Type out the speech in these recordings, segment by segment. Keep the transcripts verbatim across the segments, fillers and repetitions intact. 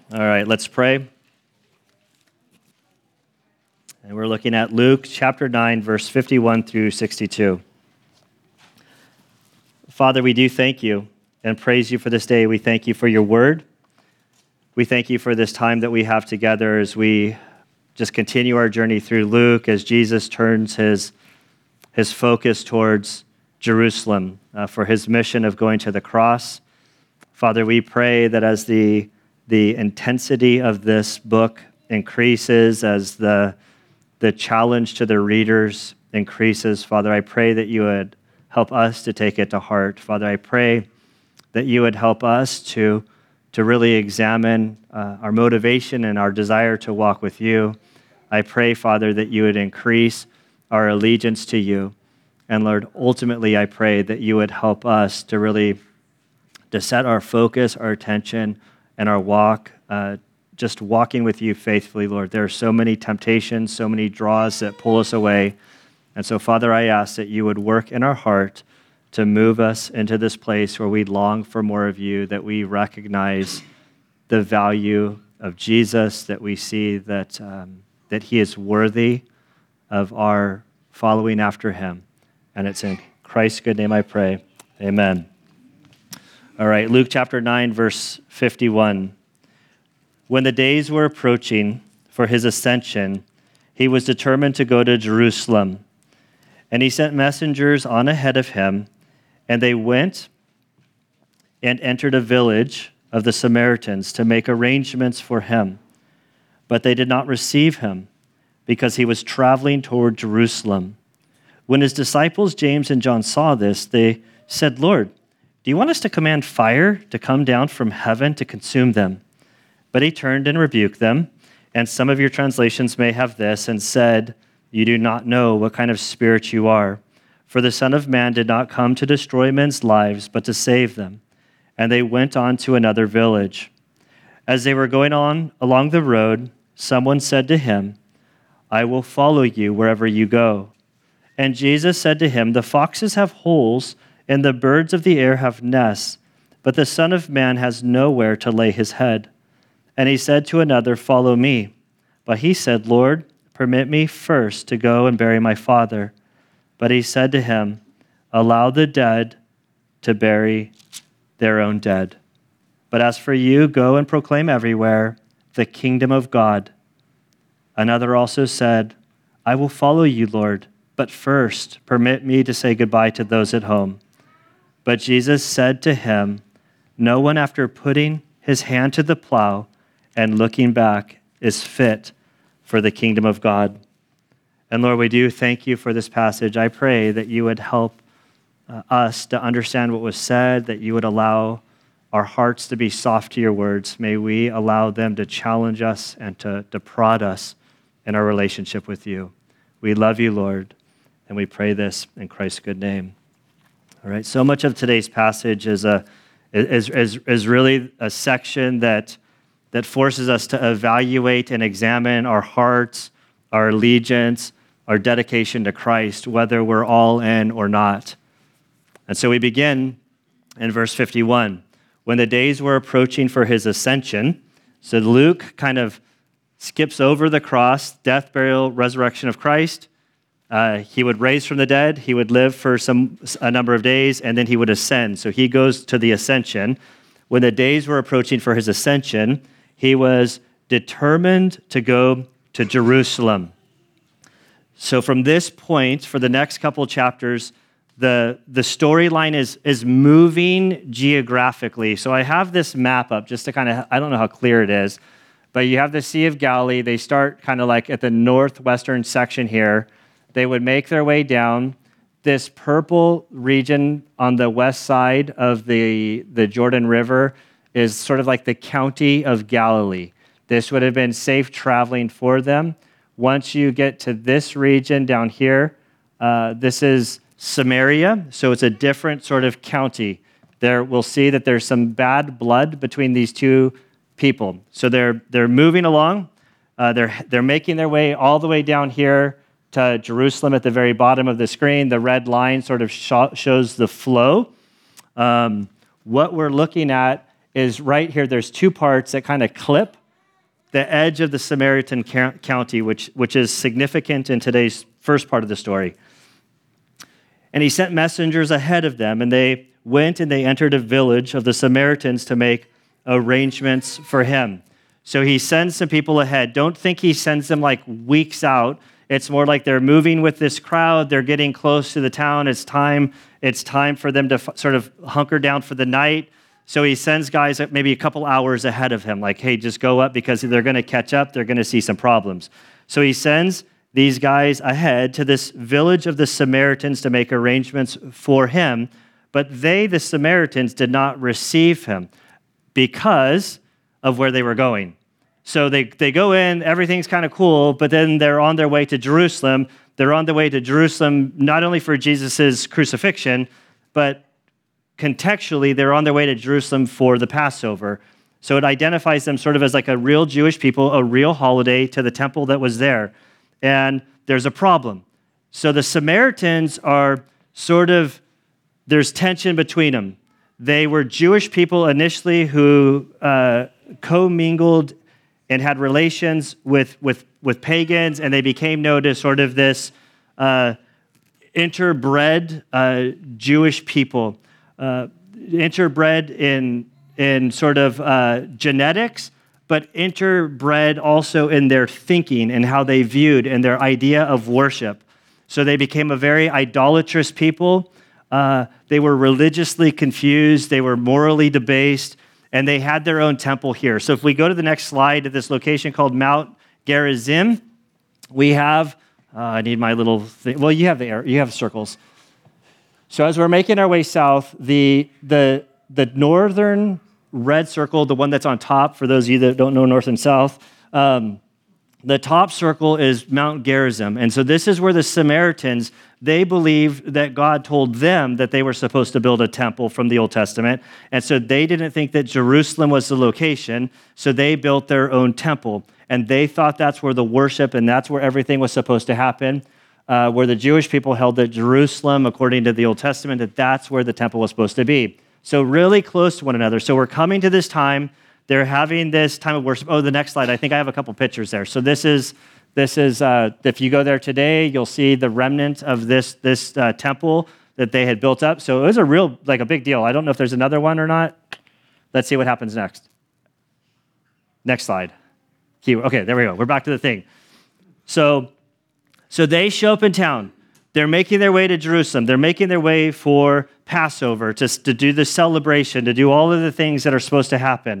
All right, let's pray. And we're looking at Luke chapter nine, verse fifty-one through sixty-two. Father, we do thank you and praise you for this day. We thank you for your word. We thank you for this time that we have together as we just continue our journey through Luke, as Jesus turns his, his focus towards Jerusalem uh, for his mission of going to the cross. Father, we pray that as the, the intensity of this book increases, as the, the challenge to the readers increases, Father, I pray that you would help us to take it to heart. Father, I pray that you would help us to, to really examine uh, our motivation and our desire to walk with you. I pray, Father, that you would increase our allegiance to you. And Lord, ultimately, I pray that you would help us to really to set our focus, our attention, and our walk, uh, just walking with you faithfully, Lord. There are so many temptations, so many draws that pull us away. And so, Father, I ask that you would work in our heart to move us into this place where we long for more of you, that we recognize the value of Jesus, that we see that, um, that he is worthy of our following after him. And it's in Christ's good name I pray. Amen. All right, Luke chapter nine, verse fifty-one. When the days were approaching for his ascension, he was determined to go to Jerusalem. And he sent messengers on ahead of him, and they went and entered a village of the Samaritans to make arrangements for him. But they did not receive him, because he was traveling toward Jerusalem. When his disciples James and John saw this, they said, "Lord, do you want us to command fire to come down from heaven to consume them?" But he turned and rebuked them, and some of your translations may have this, and said, "You do not know what kind of spirit you are, for the Son of Man did not come to destroy men's lives, but to save them." And they went on to another village. As they were going on along the road, someone said to him, "I will follow you wherever you go." And Jesus said to him, "The foxes have holes, and the birds of the air have nests, but the Son of Man has nowhere to lay his head." And he said to another, "Follow me." But he said, "Lord, permit me first to go and bury my father." But he said to him, "Allow the dead to bury their own dead. But as for you, go and proclaim everywhere the kingdom of God." Another also said, "I will follow you, Lord, but first permit me to say goodbye to those at home." But Jesus said to him, "No one after putting his hand to the plow and looking back is fit for the kingdom of God." And Lord, we do thank you for this passage. I pray that you would help uh, us to understand what was said, that you would allow our hearts to be soft to your words. May we allow them to challenge us and to, to prod us in our relationship with you. We love you, Lord, and we pray this in Christ's good name. All right, so much of today's passage is a is is is really a section that that forces us to evaluate and examine our hearts, our allegiance, our dedication to Christ, whether we're all in or not. And so we begin in verse fifty-one. When the days were approaching for his ascension, so Luke kind of skips over the cross, death, burial, resurrection of Christ. Uh, he would raise from the dead, he would live for some a number of days, and then he would ascend. So he goes to the ascension. When the days were approaching for his ascension, he was determined to go to Jerusalem. So from this point, for the next couple chapters, the, the storyline is, is moving geographically. So I have this map up just to kind of, I don't know how clear it is, but you have the Sea of Galilee. They start kind of like at the northwestern section here. They would make their way down. This purple region on the west side of the, the Jordan River is sort of like the county of Galilee. This would have been safe traveling for them. Once you get to this region down here, uh, this is Samaria, so it's a different sort of county. There, we'll see that there's some bad blood between these two people. So they're they're moving along. Uh, they're they're making their way all the way down here to Jerusalem at the very bottom of the screen. The red line sort of sh- shows the flow. Um, what we're looking at is right here. There's two parts that kind of clip the edge of the Samaritan county, which, which is significant in today's first part of the story. And he sent messengers ahead of them, and they went and they entered a village of the Samaritans to make arrangements for him. So he sends some people ahead. Don't think he sends them like weeks out. It's more like they're moving with this crowd. They're getting close to the town. It's time, it's time for them to f- sort of hunker down for the night. So he sends guys maybe a couple hours ahead of him, like, hey, just go up because they're going to catch up. They're going to see some problems. So he sends these guys ahead to this village of the Samaritans to make arrangements for him. But they, the Samaritans, did not receive him because of where they were going. So they, they go in, everything's kind of cool, but then they're on their way to Jerusalem. They're on their way to Jerusalem not only for Jesus' crucifixion, but contextually, they're on their way to Jerusalem for the Passover. So it identifies them sort of as like a real Jewish people, a real holiday to the temple that was there. And there's a problem. So the Samaritans are sort of, there's tension between them. They were Jewish people initially who uh, commingled and had relations with, with, with pagans, and they became known as sort of this uh, interbred uh, Jewish people. Uh, interbred in in sort of uh, genetics, but interbred also in their thinking and how they viewed and their idea of worship. So they became a very idolatrous people. Uh, they were religiously confused. They were morally debased, and they had their own temple here. So if we go to the next slide at this location called Mount Gerizim, we have. Uh, I need my little thing. Well, you have the you have circles. So as we're making our way south, the, the, the northern red circle, the one that's on top, for those of you that don't know north and south, um, the top circle is Mount Gerizim. And so this is where the Samaritans, they believed that God told them that they were supposed to build a temple from the Old Testament. And so they didn't think that Jerusalem was the location, so they built their own temple. And they thought that's where the worship and that's where everything was supposed to happen. Uh, where the Jewish people held that Jerusalem, according to the Old Testament, that that's where the temple was supposed to be. So really close to one another. So we're coming to this time. They're having this time of worship. Oh, the next slide. I think I have a couple pictures there. So this is, this is uh, if you go there today, you'll see the remnant of this, this uh, temple that they had built up. So it was a real, like a big deal. I don't know if there's another one or not. Let's see what happens next. Next slide. Okay, there we go. We're back to the thing. So... So they show up in town. They're making their way to Jerusalem. They're making their way for Passover, to, to do the celebration, to do all of the things that are supposed to happen.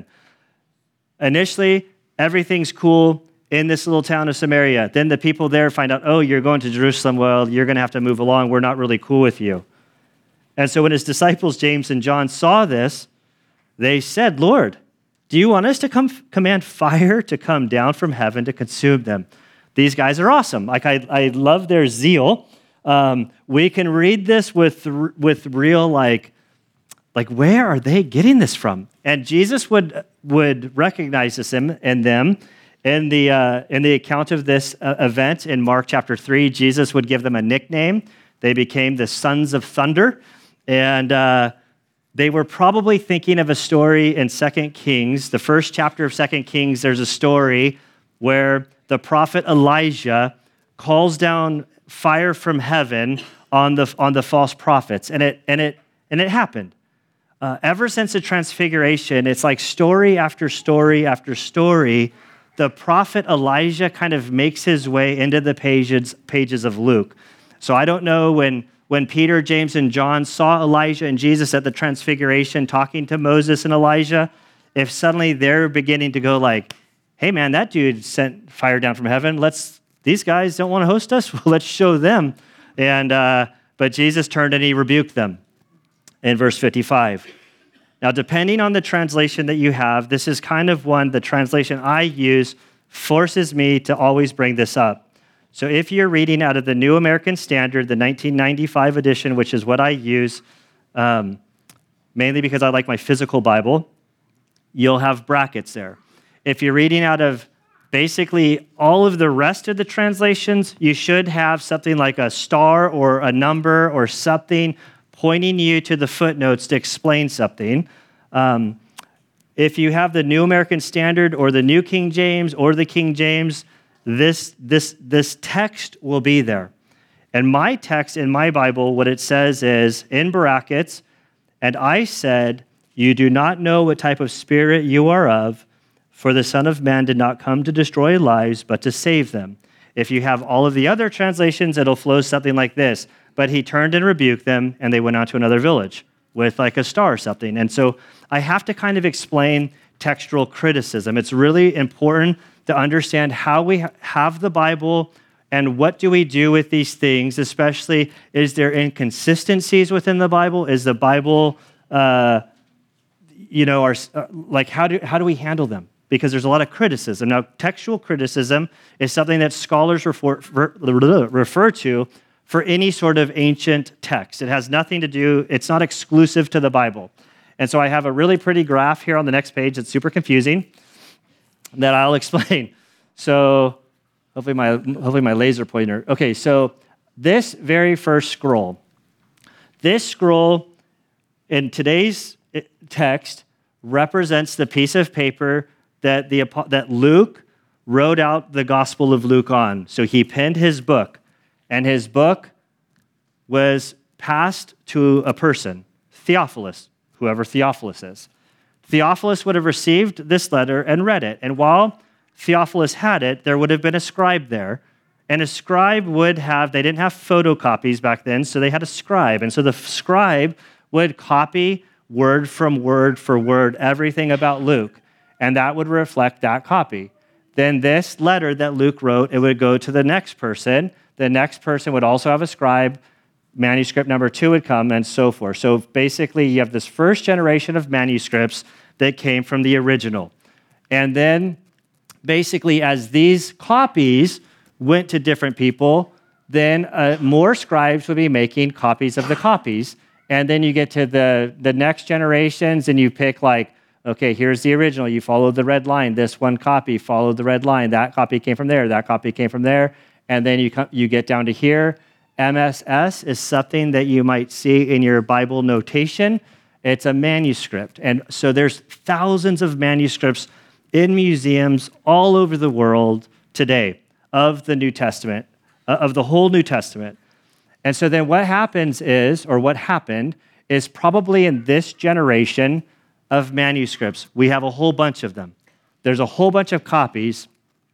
Initially, everything's cool in this little town of Samaria. Then the people there find out, oh, you're going to Jerusalem. Well, you're going to have to move along. We're not really cool with you. And so when his disciples, James and John, saw this, they said, Lord, do you want us to come command fire to come down from heaven to consume them? These guys are awesome. Like I, I love their zeal. Um, we can read this with with real like, like where are they getting this from? And Jesus would would recognize this in, in them in the uh, in the account of this uh, event in Mark chapter three. Jesus would give them a nickname. They became the Sons of Thunder, and uh, they were probably thinking of a story in Second Kings, the first chapter of Second Kings. There's a story where the prophet Elijah calls down fire from heaven on the on the false prophets, and it and it and it happened. Uh, ever since the Transfiguration, it's like story after story after story. The prophet Elijah kind of makes his way into the pages pages of Luke. So I don't know when when Peter, James, and John saw Elijah and Jesus at the Transfiguration talking to Moses and Elijah, if suddenly they're beginning to go like, hey man, that dude sent fire down from heaven. Let's, these guys don't want to host us. Well, let's show them. And, uh, but Jesus turned and he rebuked them in verse fifty-five. Now, depending on the translation that you have, this is kind of one, the translation I use forces me to always bring this up. So if you're reading out of the New American Standard, the nineteen ninety-five edition, which is what I use, um, mainly because I like my physical Bible, you'll have brackets there. If you're reading out of basically all of the rest of the translations, you should have something like a star or a number or something pointing you to the footnotes to explain something. Um, If you have the New American Standard or the New King James or the King James, this, this, this text will be there. And my text in my Bible, what it says is, in brackets, and I said, you do not know what type of spirit you are of, for the Son of Man did not come to destroy lives, but to save them. If you have all of the other translations, it'll flow something like this. But he turned and rebuked them, and they went on to another village with like a star or something. And so I have to kind of explain textual criticism. It's really important to understand how we ha- have the Bible and what do we do with these things, especially is there inconsistencies within the Bible? Is the Bible, uh, you know, our, uh, like how do, how do we handle them? Because there's a lot of criticism. Now, textual criticism is something that scholars refer, refer to for any sort of ancient text. It has nothing to do, it's not exclusive to the Bible. And so I have a really pretty graph here on the next page that's super confusing that I'll explain. So hopefully my, hopefully my laser pointer. Okay, so this very first scroll, this scroll in today's text represents the piece of paper that, the, that Luke wrote out the Gospel of Luke on. So he penned his book, and his book was passed to a person, Theophilus, whoever Theophilus is. Theophilus would have received this letter and read it, and while Theophilus had it, there would have been a scribe there, and a scribe would have, they didn't have photocopies back then, so they had a scribe, and so the scribe would copy word from word for word everything about Luke, and that would reflect that copy. Then this letter that Luke wrote, it would go to the next person. The next person would also have a scribe. Manuscript number two would come, and so forth. So basically, you have this first generation of manuscripts that came from the original. And then basically, as these copies went to different people, then uh, more scribes would be making copies of the copies. And then you get to the, the next generations, and you pick like, okay, here's the original. You follow the red line. This one copy followed the red line. That copy came from there. That copy came from there. And then you come, you get down to here. M S S is something that you might see in your Bible notation. It's a manuscript. And so there's thousands of manuscripts in museums all over the world today of the New Testament, uh, of the whole New Testament. And so then what happens is, or what happened, is probably in this generation of manuscripts, we have a whole bunch of them. There's a whole bunch of copies.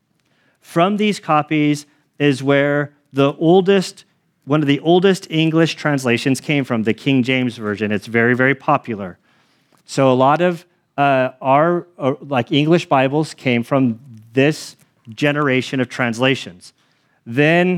From these copies is where the oldest, one of the oldest English translations came from, the King James Version. It's very, very popular. So a lot of uh, our, uh, like English Bibles came from this generation of translations. Then,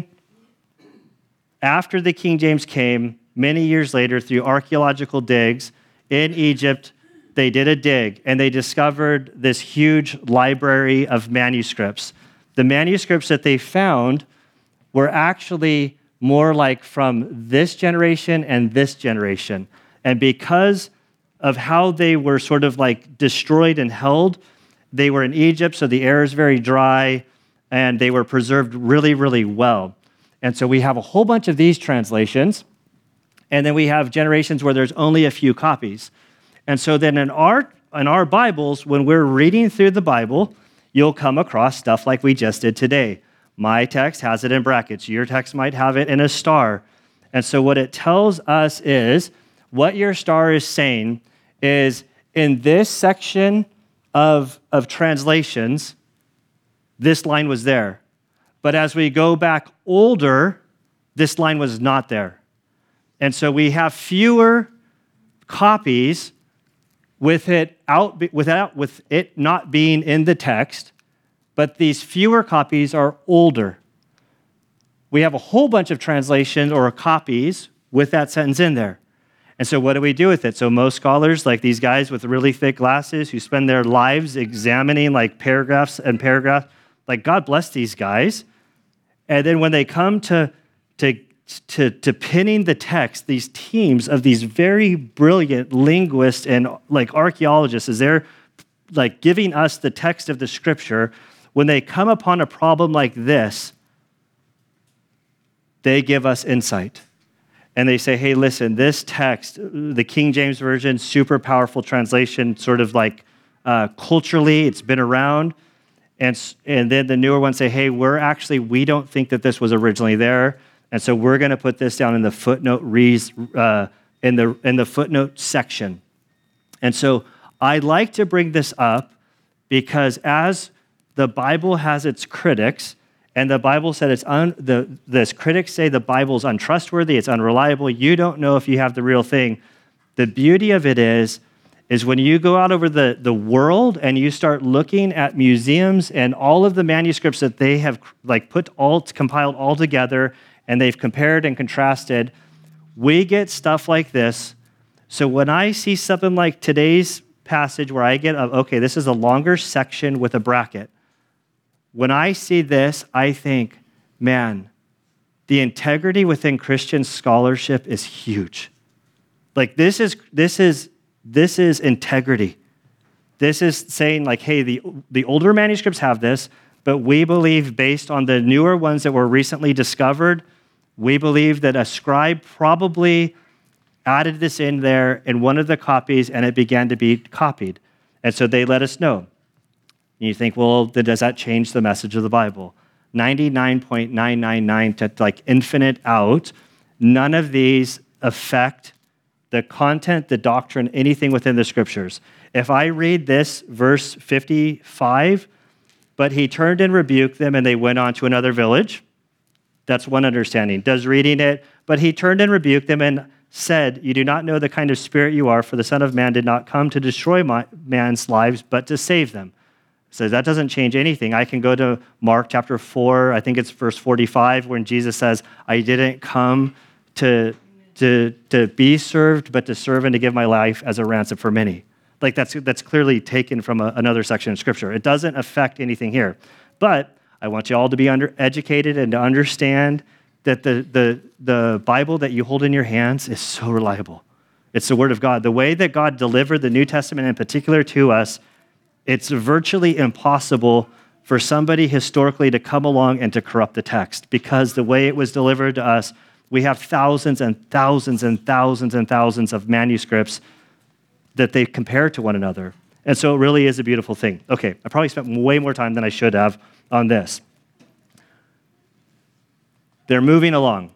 after the King James came, many years later, through archaeological digs in Egypt, they did a dig, and they discovered this huge library of manuscripts. The manuscripts that they found were actually more like from this generation and this generation. And because of how they were sort of like destroyed and held, they were in Egypt, so the air is very dry, and they were preserved really, really well. And so we have a whole bunch of these translations, and then we have generations where there's only a few copies. And so then in our, in our Bibles, when we're reading through the Bible, you'll come across stuff like we just did today. My text has it in brackets. Your text might have it in a star. And so what it tells us is, what your star is saying is, in this section of, of translations, this line was there. But as we go back older, this line was not there. And so we have fewer copies with it out, without, with it not being in the text, but these fewer copies are older. We have a whole bunch of translations or copies with that sentence in there. And so what do we do with it? So most scholars, like these guys with really thick glasses who spend their lives examining like paragraphs and paragraphs, like God bless these guys. And then when they come to, to, to, to pinning the text, these teams of these very brilliant linguists and like archaeologists, as they're like giving us the text of the scripture, when they come upon a problem like this, they give us insight. And they say, hey, listen, this text, the King James Version, super powerful translation, sort of like uh, culturally, it's been around. And, and then the newer ones say, hey, we're actually, we don't think that this was originally there. And so we're going to put this down in the footnote reads, uh, in the in the footnote section. And so I like to bring this up because as the Bible has its critics, and the Bible said it's un, the the critics say the Bible's untrustworthy, it's unreliable. You don't know if you have the real thing. The beauty of it is, is when you go out over the, the world and you start looking at museums and all of the manuscripts that they have like put all compiled all together, and they've compared and contrasted, we get stuff like this. So when I see something like today's passage where I get, okay, this is a longer section with a bracket. When I see this, I think, man, the integrity within Christian scholarship is huge. Like this is this is this is integrity. This is saying like, hey, the the older manuscripts have this, but we believe based on the newer ones that were recently discovered, we believe that a scribe probably added this in there in one of the copies and it began to be copied. And so they let us know. And you think, well, does that change the message of the Bible? ninety-nine point nine nine nine to like infinite out, none of these affect the content, the doctrine, anything within the scriptures. If I read this verse fifty-five, but he turned and rebuked them and they went on to another village, that's one understanding. Does reading it, but he turned and rebuked them and said, you do not know the kind of spirit you are, for the Son of Man did not come to destroy my, man's lives, but to save them. So that doesn't change anything. I can go to Mark chapter four, I think it's verse forty-five, when Jesus says, I didn't come to, to, to be served, but to serve and to give my life as a ransom for many. Like that's, that's clearly taken from a, another section of Scripture. It doesn't affect anything here. But I want you all to be under, educated and to understand that the, the, the Bible that you hold in your hands is so reliable. It's the Word of God. The way that God delivered the New Testament in particular to us, it's virtually impossible for somebody historically to come along and to corrupt the text, because the way it was delivered to us, we have thousands and thousands and thousands and thousands of manuscripts that they compare to one another. And so it really is a beautiful thing. Okay, I probably spent way more time than I should have on this. They're moving along.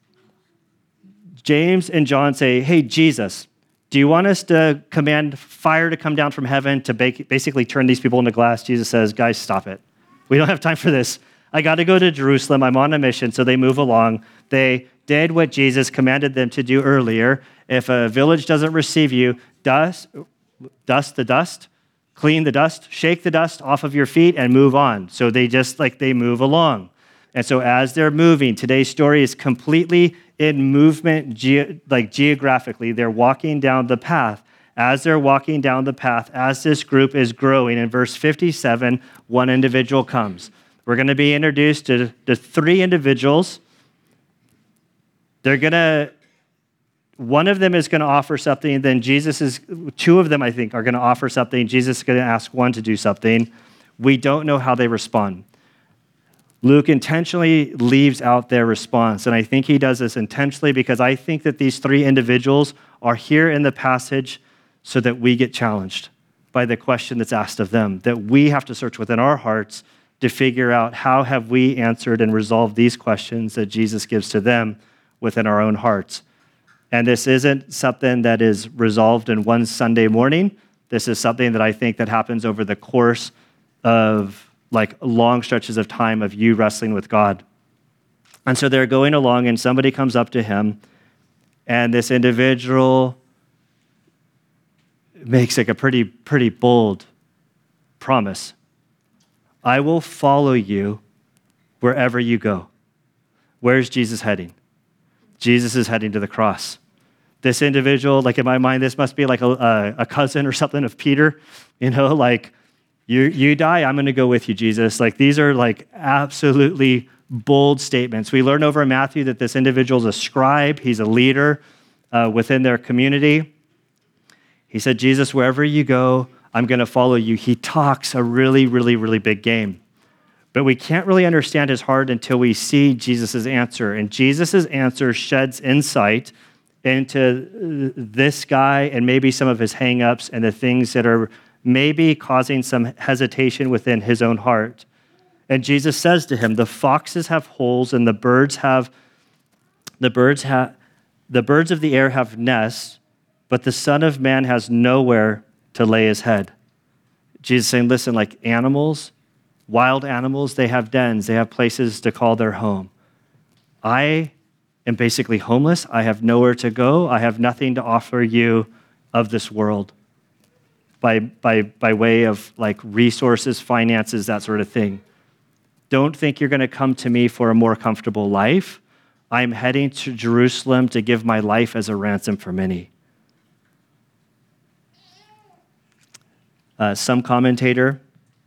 James and John say, hey, Jesus, do you want us to command fire to come down from heaven to basically turn these people into glass? Jesus says, guys, stop it. We don't have time for this. I got to go to Jerusalem. I'm on a mission. So they move along. They did what Jesus commanded them to do earlier. If a village doesn't receive you, dust, dust the dust, clean the dust, shake the dust off of your feet and move on. So they just like they move along. And so as they're moving, today's story is completely in movement, ge- like geographically. They're walking down the path. As they're walking down the path, as this group is growing, in verse fifty-seven, one individual comes. We're going to be introduced to, to three individuals. They're going to, one of them is going to offer something, and then Jesus is, two of them, I think, are going to offer something. Jesus is going to ask one to do something. We don't know how they respond. Luke intentionally leaves out their response, and I think he does this intentionally because I think that these three individuals are here in the passage so that we get challenged by the question that's asked of them, that we have to search within our hearts to figure out how have we answered and resolved these questions that Jesus gives to them within our own hearts. And this isn't something that is resolved in one Sunday morning. This is something that I think that happens over the course of like long stretches of time of you wrestling with God. And so they're going along and somebody comes up to him and this individual makes like a pretty, pretty bold promise. I will follow you wherever you go. Where's Jesus heading? Jesus is heading to the cross. This individual, like in my mind, this must be like a, a cousin or something of Peter, you know, like, You you die, I'm going to go with you, Jesus. Like these are like absolutely bold statements. We learn over in Matthew that this individual is a scribe. He's a leader uh, within their community. He said, Jesus, wherever you go, I'm going to follow you. He talks a really, really, really big game. But we can't really understand his heart until we see Jesus' answer. And Jesus' answer sheds insight into this guy and maybe some of his hang-ups and the things that are maybe causing some hesitation within his own heart. And Jesus says to him, the foxes have holes and the birds have, the birds have, the birds of the air have nests, but the Son of Man has nowhere to lay his head. Jesus saying, listen, like animals, wild animals, they have dens, they have places to call their home. I am basically homeless. I have nowhere to go. I have nothing to offer you of this world by, by, by way of like resources, finances, that sort of thing. Don't think you're going to come to me for a more comfortable life. I'm heading to Jerusalem to give my life as a ransom for many. Uh, some commentator,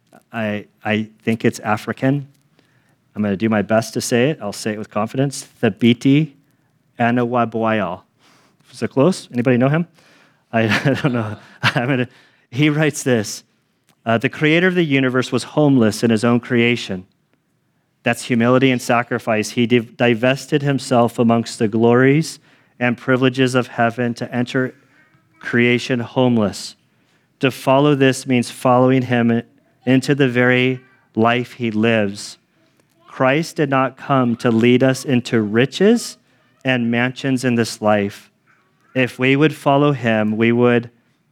I, I think it's African. I'm going to do my best to say it. I'll say it with confidence. Thabiti Anawaboyal. Is it close? Anybody know him? I, I don't know. I'm gonna, he writes this. Uh, the creator of the universe was homeless in his own creation. That's humility and sacrifice. He div- divested himself amongst the glories and privileges of heaven to enter creation homeless. To follow this means following him into the very life he lives. Christ did not come to lead us into riches and mansions in this life. If we would follow him, we would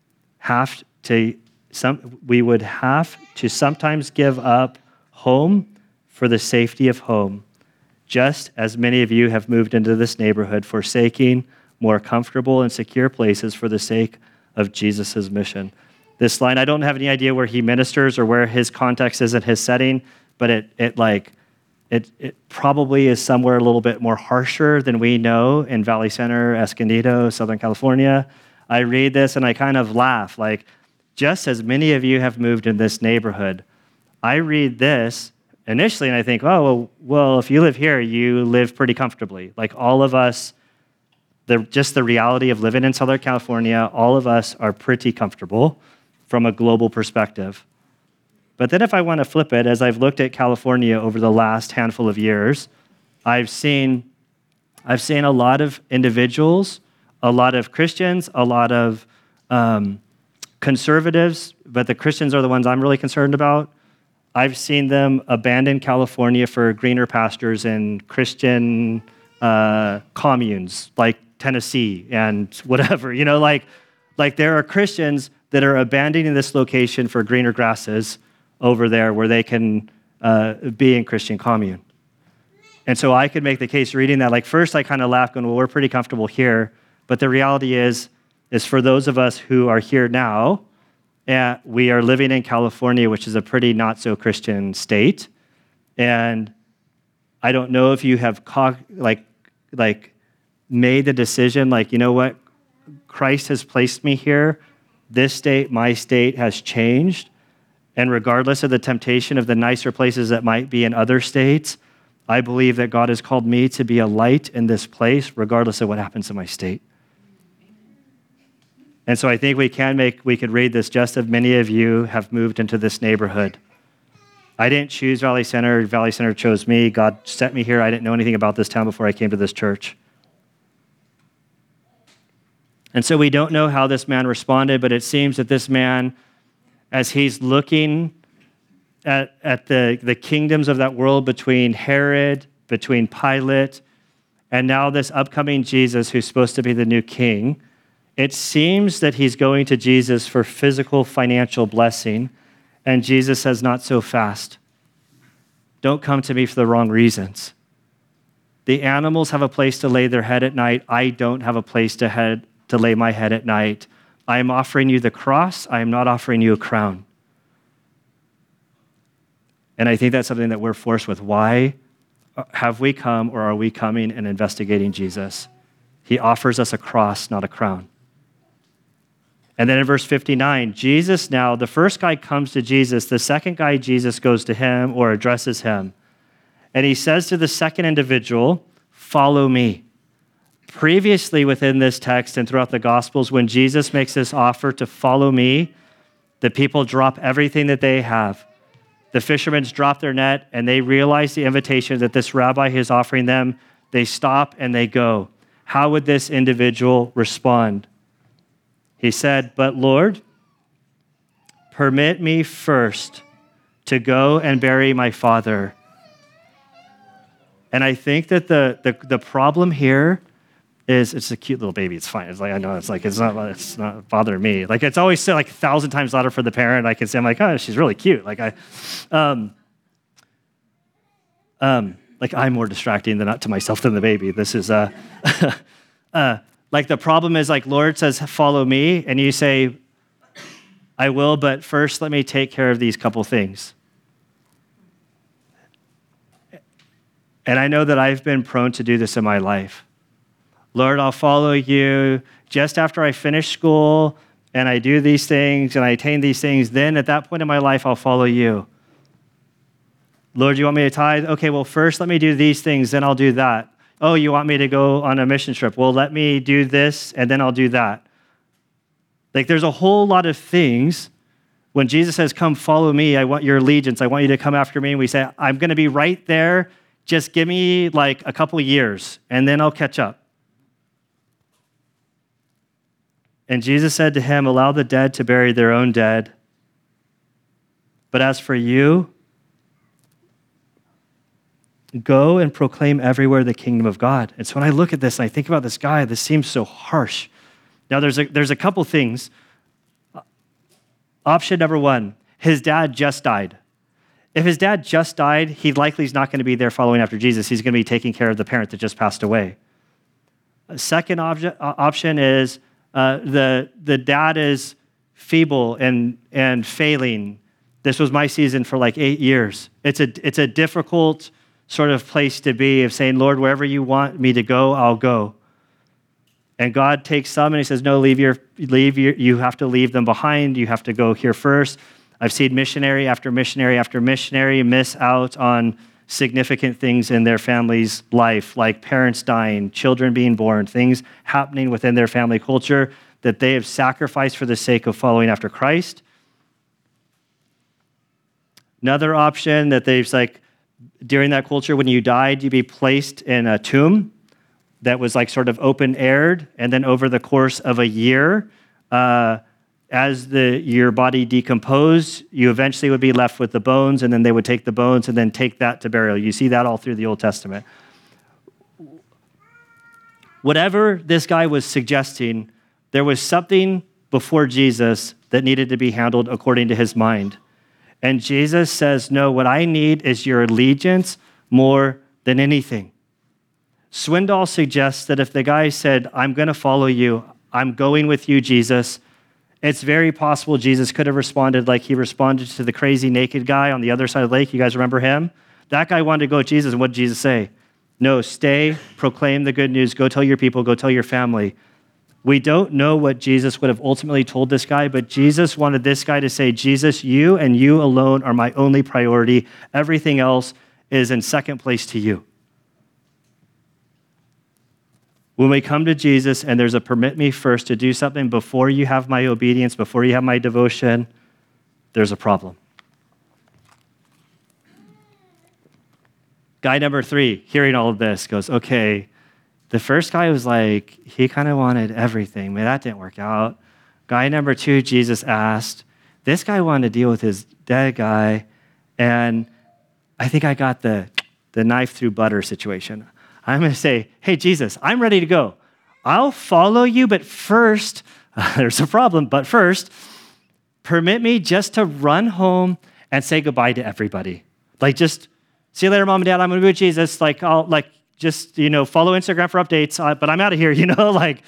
have to some we would have to sometimes give up home for the safety of home, just as many of you have moved into this neighborhood, forsaking more comfortable and secure places for the sake of Jesus' mission. This line, I don't have any idea where he ministers or where his context is in his setting, but it it like it it probably is somewhere a little bit more harsher than we know in Valley Center, Escondido, Southern California. I read this and I kind of laugh, like, just as many of you have moved in this neighborhood. I read this initially and I think, oh, well, well, if you live here, you live pretty comfortably. Like all of us, the just the reality of living in Southern California, all of us are pretty comfortable from a global perspective. But then if I want to flip it, as I've looked at California over the last handful of years, I've seen, I've seen a lot of individuals, a lot of Christians, a lot of um, conservatives, but the Christians are the ones I'm really concerned about. I've seen them abandon California for greener pastures in Christian uh, communes like Tennessee and whatever. You know, like, like there are Christians that are abandoning this location for greener grasses over there where they can uh, be in Christian commune. And so I could make the case reading that, like first I kind of laughed going, well, we're pretty comfortable here. But the reality is, is for those of us who are here now, and we are living in California, which is a pretty not so Christian state. And I don't know if you have co- like, like made the decision, like, you know what, Christ has placed me here. This state, my state, has changed. And regardless of the temptation of the nicer places that might be in other states, I believe that God has called me to be a light in this place, regardless of what happens in my state. And so I think we can make, we could read this, just as many of you have moved into this neighborhood. I didn't choose Valley Center. Valley Center chose me. God sent me here. I didn't know anything about this town before I came to this church. And so we don't know how this man responded, but it seems that this man, as he's looking at, at the, the kingdoms of that world between Herod, between Pilate, and now this upcoming Jesus who's supposed to be the new king, it seems that he's going to Jesus for physical financial blessing, and Jesus says, not so fast. Don't come to me for the wrong reasons. The animals have a place to lay their head at night. I don't have a place to head to lay my head at night. I am offering you the cross. I am not offering you a crown. And I think that's something that we're forced with. Why have we come, or are we coming and investigating Jesus? He offers us a cross, not a crown. And then in verse fifty-nine, Jesus now, the first guy comes to Jesus. The second guy, Jesus goes to him or addresses him. And he says to the second individual, follow me. Previously within this text and throughout the Gospels, when Jesus makes this offer to follow me, the people drop everything that they have. The fishermen drop their net and they realize the invitation that this rabbi is offering them. They stop and they go. How would this individual respond? He said, but Lord, permit me first to go and bury my father. And I think that the, the, the problem here is it's a cute little baby. It's fine. It's like, I know it's like, it's not, it's not bothering me. Like, it's always said like a thousand times louder for the parent. I can say, I'm like, oh, she's really cute. Like I, um, um, like I'm more distracting than not to myself than the baby. This is, uh, uh, like the problem is like, Lord says, follow me. And you say, I will, but first let me take care of these couple things. And I know that I've been prone to do this in my life. Lord, I'll follow you just after I finish school and I do these things and I attain these things. Then at that point in my life, I'll follow you. Lord, you want me to tithe? Okay, well, first let me do these things, then I'll do that. Oh, you want me to go on a mission trip? Well, let me do this and then I'll do that. Like there's a whole lot of things. When Jesus says, come follow me, I want your allegiance. I want you to come after me. And we say, I'm going to be right there. Just give me like a couple years and then I'll catch up. And Jesus said to him, allow the dead to bury their own dead. But as for you, go and proclaim everywhere the kingdom of God. And so when I look at this and I think about this guy, this seems so harsh. Now there's a, there's a couple things. Option number one, his dad just died. If his dad just died, he likely is not going to be there following after Jesus. He's going to be taking care of the parent that just passed away. A second obje- option is uh, the, the dad is feeble and, and failing. This was my season for like eight years. It's a, it's a difficult sort of place to be of saying, Lord, wherever you want me to go, I'll go. And God takes some and he says, no, leave your, leave your, you have to leave them behind. You have to go here first. I've seen missionary after missionary after missionary miss out on significant things in their family's life, like parents dying, children being born, things happening within their family culture that they have sacrificed for the sake of following after Christ. Another option that they've like, during that culture, when you died, you'd be placed in a tomb that was like sort of open-aired, and then over the course of a year, uh, as the your body decomposed, you eventually would be left with the bones, and then they would take the bones and then take that to burial. You see that all through the Old Testament. Whatever this guy was suggesting, there was something before Jesus that needed to be handled according to his mind. And Jesus says, no, what I need is your allegiance more than anything. Swindoll suggests that if the guy said, I'm going to follow you, I'm going with you, Jesus, it's very possible Jesus could have responded like he responded to the crazy naked guy on the other side of the lake. You guys remember him? That guy wanted to go with Jesus, and what did Jesus say? No, stay, proclaim the good news, go tell your people, go tell your family. We don't know what Jesus would have ultimately told this guy, but Jesus wanted this guy to say, Jesus, you and you alone are my only priority. Everything else is in second place to you. When we come to Jesus and there's a permit me first to do something before you have my obedience, before you have my devotion, there's a problem. Guy number three, hearing all of this, goes, okay, the first guy was like, he kind of wanted everything. Man, that didn't work out. Guy number two, Jesus asked. This guy wanted to deal with his dead guy, and I think I got the, the knife through butter situation. I'm going to say, hey, Jesus, I'm ready to go. I'll follow you, but first, uh, there's a problem, but first, permit me just to run home and say goodbye to everybody. Like, just, see you later, Mom and Dad, I'm going to be with Jesus. Like, I'll, like, just, you know, follow Instagram for updates, uh, but I'm out of here, you know, like.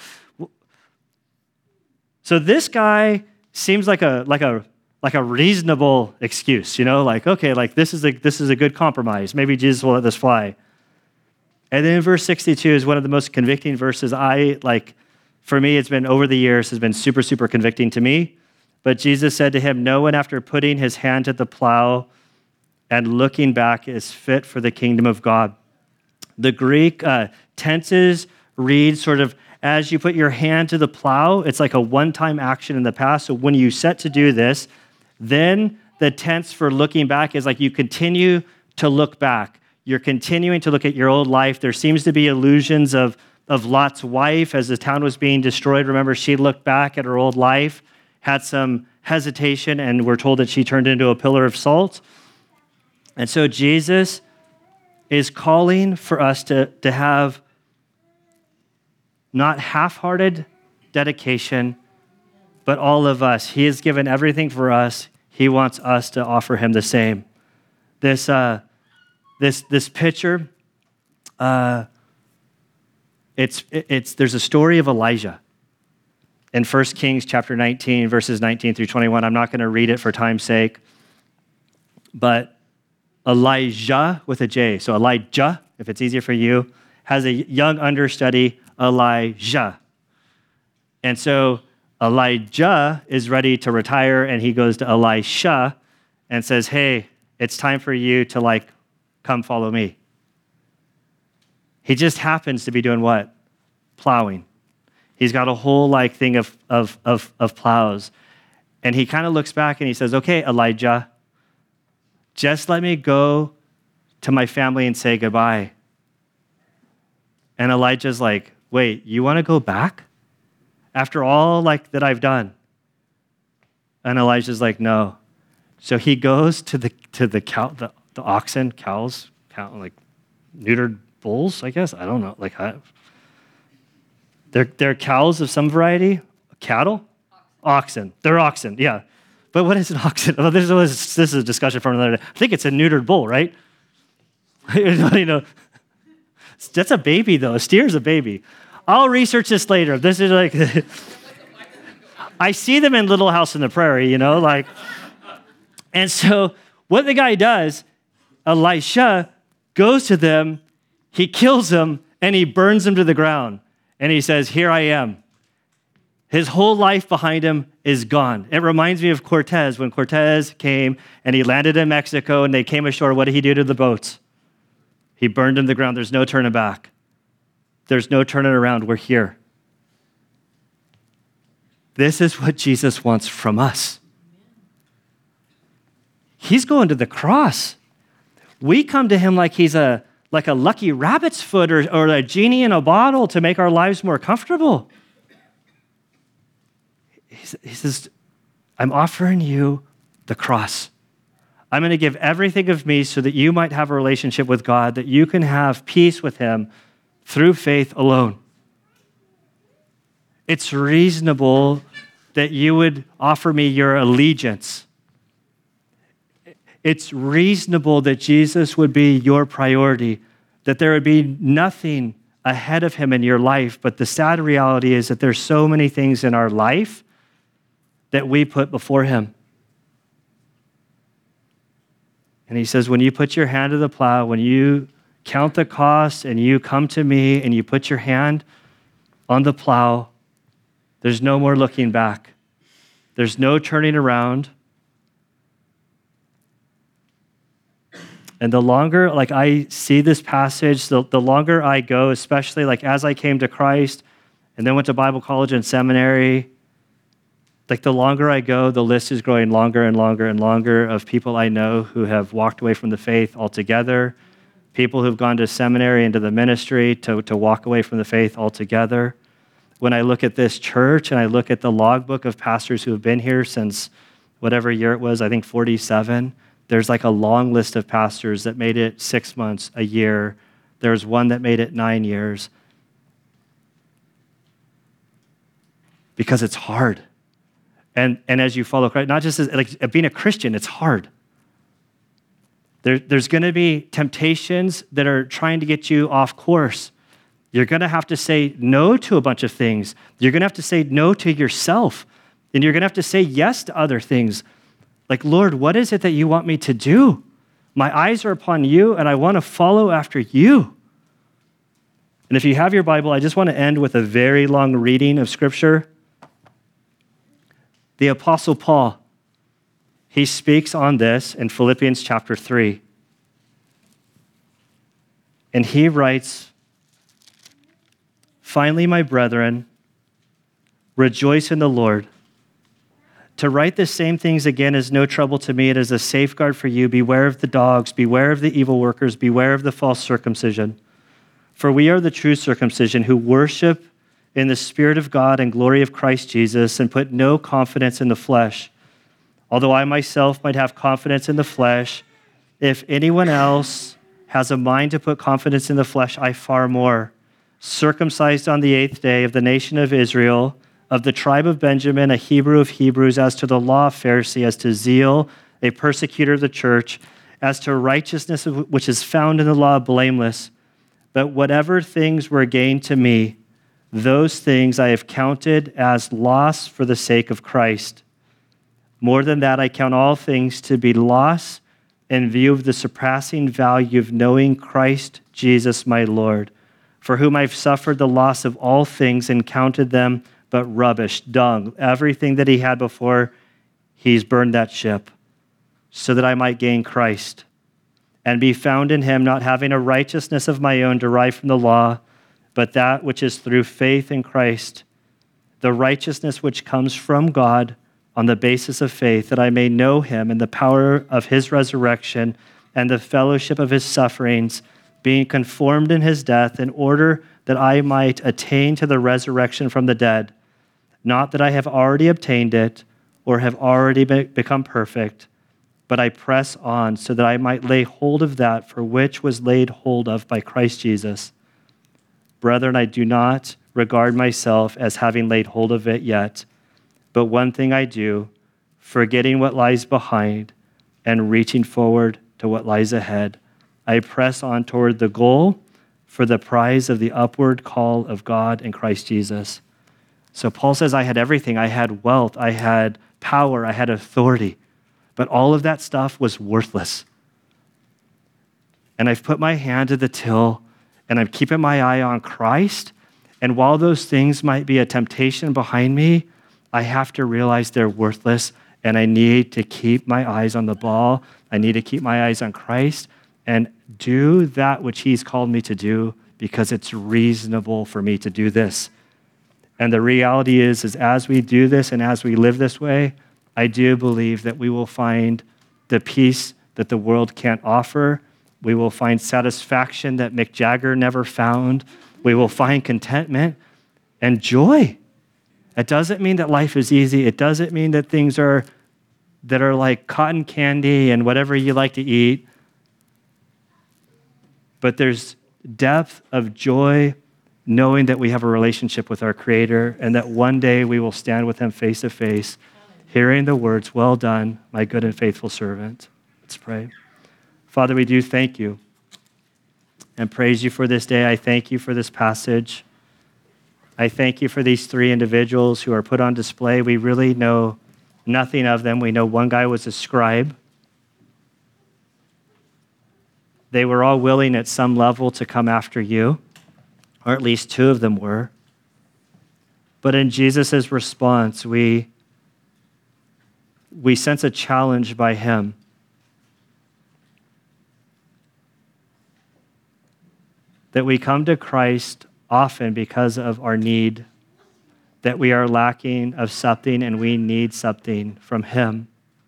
So this guy seems like a, like a, like a reasonable excuse, you know, like, okay, like, this is a, this is a good compromise. Maybe Jesus will let this fly. And then verse sixty-two is one of the most convicting verses. I, like, for me, it's been over the years, has been super, super convicting to me. But Jesus said to him, no one after putting his hand to the plow and looking back is fit for the kingdom of God. The Greek uh, tenses read sort of as you put your hand to the plow, it's like a one-time action in the past. So when you set to do this, then the tense for looking back is like you continue to look back. You're continuing to look at your old life. There seems to be illusions of, of Lot's wife as the town was being destroyed. Remember, she looked back at her old life, had some hesitation, and we're told that she turned into a pillar of salt. And so Jesus is calling for us to, to have not half-hearted dedication, but all of us. He has given everything for us. He wants us to offer him the same. This, uh, this, this picture, uh, it's, it's, there's a story of Elijah in First Kings chapter nineteen, verses nineteen through twenty-one. I'm not going to read it for time's sake, but Elijah with a J, so Elijah, if it's easier for you, has a young understudy, Elijah. And so Elijah is ready to retire, and he goes to Elisha and says, hey, it's time for you to like, come follow me. He just happens to be doing what? Plowing. He's got a whole like thing of, of, of, of plows. And he kind of looks back and he says, okay, Elijah, just let me go to my family and say goodbye. And Elijah's like, wait, you want to go back? After all like that I've done? And Elijah's like, no. So he goes to the to the cow, the, the oxen, cows, cow, like neutered bulls, I guess. I don't know. Like I, they're they're cows of some variety. Cattle? Oxen. oxen. They're oxen, yeah. But what is an oxen? Well, this is this is a discussion for another day. I think it's a neutered bull, right? You know, that's a baby though. A steer's a baby. I'll research this later. This is like, I see them in Little House on the Prairie, you know, like, and so what the guy does, Elisha goes to them, he kills them, and he burns them to the ground. And he says, here I am. His whole life behind him is gone. It reminds me of Cortez. When Cortez came and he landed in Mexico and they came ashore, what did he do to the boats? He burned them to the ground. There's no turning back. There's no turning around. We're here. This is what Jesus wants from us. He's going to the cross. We come to him like he's a like a lucky rabbit's foot or, or a genie in a bottle to make our lives more comfortable. He says, I'm offering you the cross. I'm going to give everything of me so that you might have a relationship with God, that you can have peace with him through faith alone. It's reasonable that you would offer me your allegiance. It's reasonable that Jesus would be your priority, that there would be nothing ahead of him in your life. But the sad reality is that there's so many things in our life that we put before him. And he says, when you put your hand to the plow, when you count the cost and you come to me and you put your hand on the plow, there's no more looking back. There's no turning around. And the longer, like I see this passage, the, the longer I go, especially like as I came to Christ and then went to Bible college and seminary, like the longer I go, the list is growing longer and longer and longer of people I know who have walked away from the faith altogether, people who've gone to seminary and to the ministry to, to walk away from the faith altogether. When I look at this church and I look at the logbook of pastors who have been here since whatever year it was, I think forty-seven, there's like a long list of pastors that made it six months, a year. There's one that made it nine years. Because it's hard. And and as you follow Christ, not just as, like being a Christian, it's hard. There, there's going to be temptations that are trying to get you off course. You're going to have to say no to a bunch of things. You're going to have to say no to yourself. And you're going to have to say yes to other things. Like, Lord, what is it that you want me to do? My eyes are upon you, and I want to follow after you. And if you have your Bible, I just want to end with a very long reading of Scripture. The Apostle Paul, he speaks on this in Philippians chapter three. And he writes, finally, my brethren, rejoice in the Lord. To write the same things again is no trouble to me. It is a safeguard for you. Beware of the dogs. Beware of the evil workers. Beware of the false circumcision. For we are the true circumcision who worship in the Spirit of God and glory of Christ Jesus and put no confidence in the flesh, although I myself might have confidence in the flesh, if anyone else has a mind to put confidence in the flesh, I far more. Circumcised on the eighth day of the nation of Israel, of the tribe of Benjamin, a Hebrew of Hebrews, as to the law, a Pharisee, as to zeal, a persecutor of the church, as to righteousness which is found in the law, blameless. But whatever things were gained to me, those things I have counted as loss for the sake of Christ. More than that, I count all things to be loss in view of the surpassing value of knowing Christ Jesus my Lord, for whom I've suffered the loss of all things and counted them but rubbish, dung, everything that he had before, he's burned that ship, so that I might gain Christ and be found in him, not having a righteousness of my own derived from the law, but that which is through faith in Christ, the righteousness which comes from God on the basis of faith, that I may know him and the power of his resurrection and the fellowship of his sufferings, being conformed in his death, in order that I might attain to the resurrection from the dead. Not that I have already obtained it or have already be- become perfect, but I press on so that I might lay hold of that for which was laid hold of by Christ Jesus. Brethren, I do not regard myself as having laid hold of it yet, but one thing I do, forgetting what lies behind and reaching forward to what lies ahead, I press on toward the goal for the prize of the upward call of God in Christ Jesus. So Paul says, I had everything. I had wealth, I had power, I had authority, but all of that stuff was worthless. And I've put my hand to the till, and I'm keeping my eye on Christ. And while those things might be a temptation behind me, I have to realize they're worthless, and I need to keep my eyes on the ball. I need to keep my eyes on Christ and do that which he's called me to do, because it's reasonable for me to do this. And the reality is, is as we do this and as we live this way, I do believe that we will find the peace that the world can't offer. We will find satisfaction that Mick Jagger never found. We will find contentment and joy. It doesn't mean that life is easy. It doesn't mean that things are that are like cotton candy and whatever you like to eat. But there's depth of joy knowing that we have a relationship with our Creator and that one day we will stand with him face to face, hearing the words, well done, my good and faithful servant. Let's pray. Father, we do thank you and praise you for this day. I thank you for this passage. I thank you for these three individuals who are put on display. We really know nothing of them. We know one guy was a scribe. They were all willing at some level to come after you, or at least two of them were. But in Jesus' response, we, we sense a challenge by him. That we come to Christ often because of our need, that we are lacking of something and we need something from him.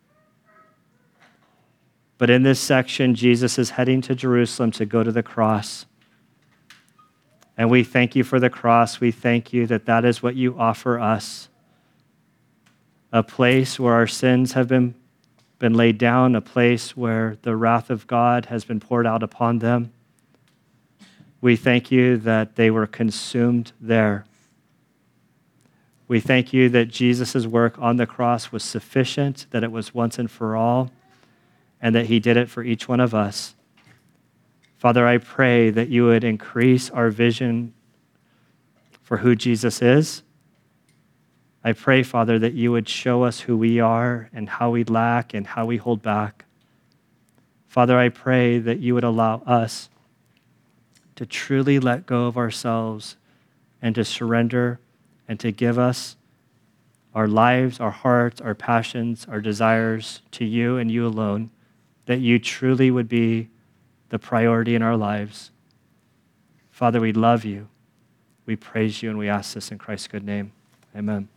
But in this section, Jesus is heading to Jerusalem to go to the cross. And we thank you for the cross. We thank you that that is what you offer us. A place where our sins have been, been laid down, a place where the wrath of God has been poured out upon them. We thank you that they were consumed there. We thank you that Jesus' work on the cross was sufficient, that it was once and for all, and that he did it for each one of us. Father, I pray that you would increase our vision for who Jesus is. I pray, Father, that you would show us who we are and how we lack and how we hold back. Father, I pray that you would allow us to truly let go of ourselves and to surrender and to give us our lives, our hearts, our passions, our desires to you and you alone, that you truly would be the priority in our lives. Father, we love you. We praise you and we ask this in Christ's good name. Amen.